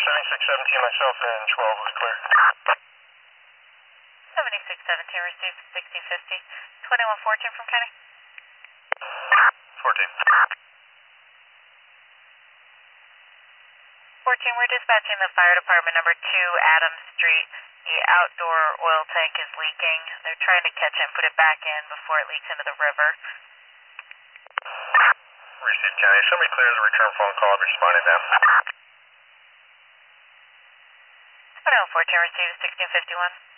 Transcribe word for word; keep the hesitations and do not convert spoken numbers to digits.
seventy-six seventeen, myself, and twelve was clear. seventy-six seventeen received sixteen fifty. twenty-one fourteen from Kenny. fourteen. fourteen, we're dispatching the fire department number two, Adams Street. The outdoor oil tank is leaking. They're trying to catch it and put it back in before it leaks into the river. Received, County. If somebody clears a return phone call, I'll be responding to them. twenty-one fourteen received sixteen fifty-one.